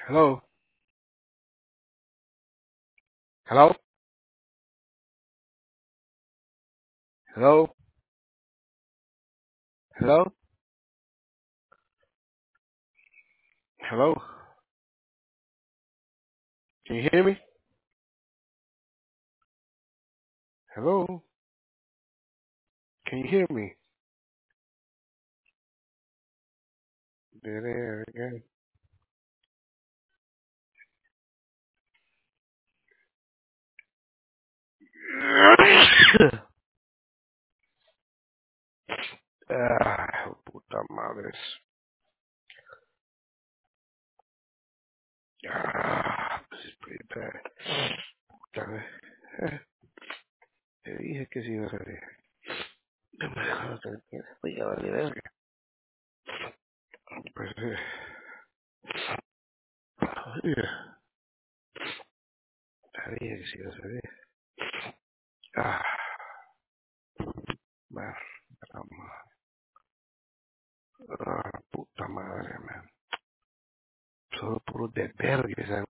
Hello, hello, hello, hello, hello. Can you hear me? Hello, can you hear me? There again. Puta madre. This is pretty bad. Puta, eh, te dije que sí iba a salir. No me dejaron tranquilo. Oye, vale, verga. Pues, oye, te dije que sí iba a salir. Ah, man. Puta madre, man. Solo puro de verga.